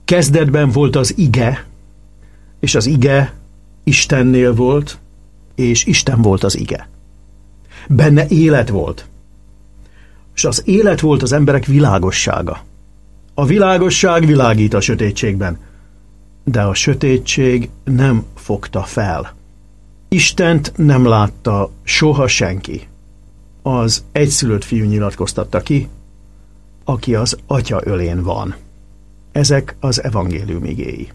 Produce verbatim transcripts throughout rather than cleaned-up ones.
Kezdetben volt az ige, és az ige Istennél volt, és Isten volt az ige. Benne élet volt, és az élet volt az emberek világossága. A világosság világít a sötétségben, de a sötétség nem fogta fel. Istent nem látta soha senki. Az egyszülött fiú nyilatkoztatta ki, aki az atya ölén van. Ezek az evangélium igéi.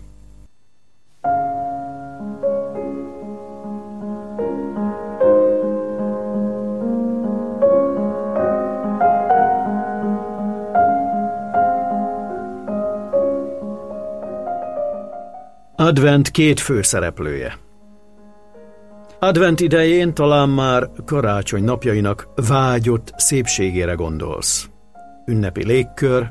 Advent két főszereplője. Advent idején talán már karácsony napjainak vágyott szépségére gondolsz. Ünnepi légkör,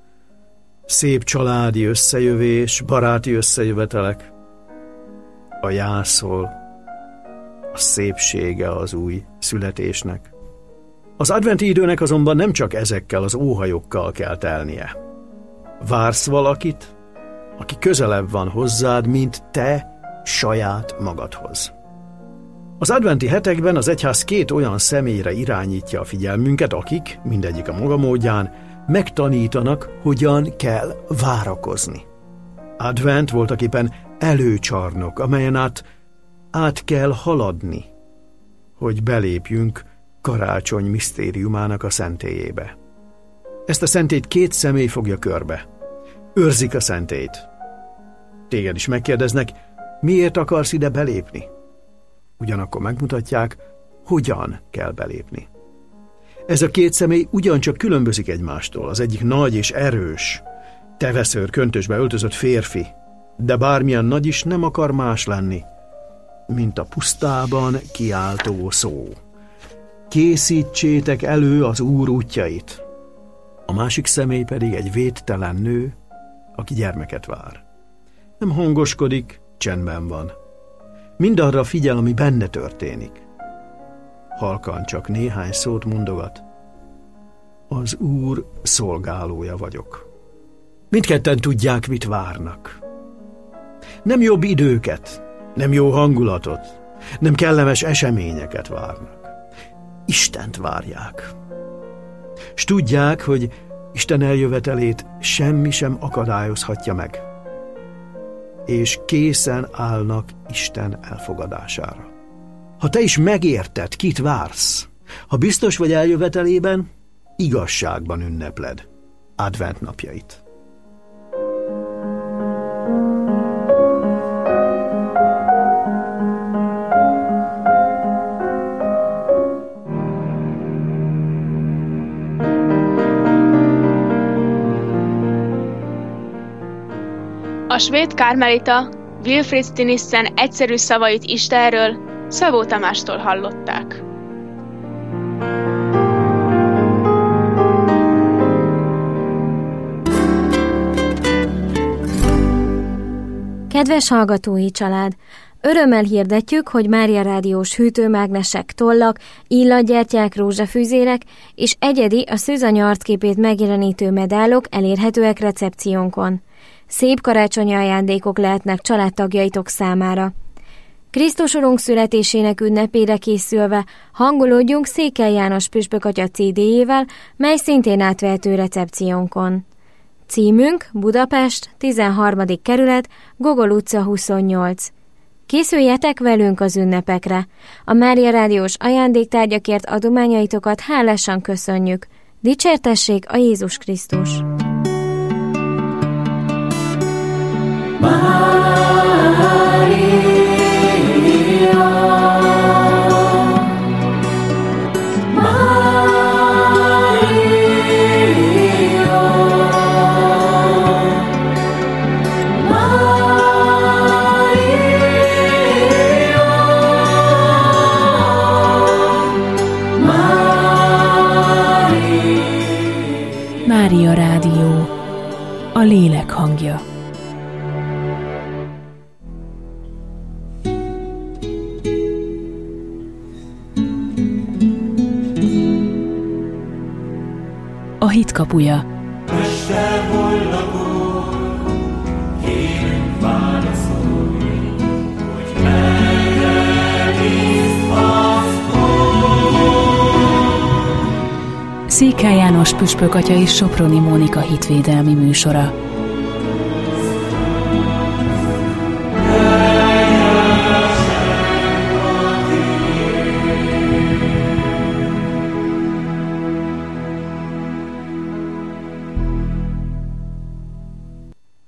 szép családi összejövés, baráti összejövetelek, a jászol, a szépsége az új születésnek. Az adventi időnek azonban nem csak ezekkel az óhajokkal kell telnie. Vársz valakit, aki közelebb van hozzád, mint te saját magadhoz. Az adventi hetekben az egyház két olyan személyre irányítja a figyelmünket, akik, mindegyik a maga módján, megtanítanak, hogyan kell várakozni. Advent voltaképpen előcsarnok, amelyen át, át kell haladni, hogy belépjünk karácsony misztériumának a szentélyébe. Ezt a szentélyt két személy fogja körbe. Őrzik a szentélyt. Téged is megkérdeznek, miért akarsz ide belépni? Ugyanakkor megmutatják, hogyan kell belépni. Ez a két személy ugyancsak különbözik egymástól. Az egyik nagy és erős, teveszőr köntösbe öltözött férfi, de bármilyen nagy is nem akar más lenni, mint a pusztában kiáltó szó. Készítsétek elő az Úr útjait. A másik személy pedig egy védtelen nő, aki gyermeket vár. Nem hangoskodik, csendben van. Mindarra figyel, ami benne történik. Halkan csak néhány szót mondogat. Az Úr szolgálója vagyok. Mindketten tudják, mit várnak. Nem jobb időket, nem jó hangulatot, nem kellemes eseményeket várnak. Istent várják. S tudják, hogy Isten eljövetelét semmi sem akadályozhatja meg. És készen állnak Isten elfogadására. Ha te is megérted, kit vársz, ha biztos vagy eljövetelében, igazságban ünnepled advent napjait. A svéd kármelita Wilfrid Stinissen egyszerű szavait Istenről Szabó Tamástól hallották. Kedves hallgatói család! Örömmel hirdetjük, hogy Mária Rádiós hűtőmágnesek, tollak, illatgyertyák, rózsafűzérek és egyedi a szűzanya arcképét megjelenítő medálok elérhetőek recepciónkon. Szép karácsonyi ajándékok lehetnek családtagjaitok számára. Krisztus Urunk születésének ünnepére készülve hangolódjunk Székely János püspök atya cé dé-jével, mely szintén átvehető recepciónkon. Címünk Budapest, tizenharmadik kerület, Gogol utca huszonnyolc. Készüljetek velünk az ünnepekre! A Mária Rádiós ajándéktárgyakért adományaitokat hálásan köszönjük. Dicsértessék a Jézus Krisztus! Mária Rádió, a lélek hangja. A hit kapuja. Mester, hol lakol, Székely János püspök atya és Soproni Mónika hitvédelmi műsora.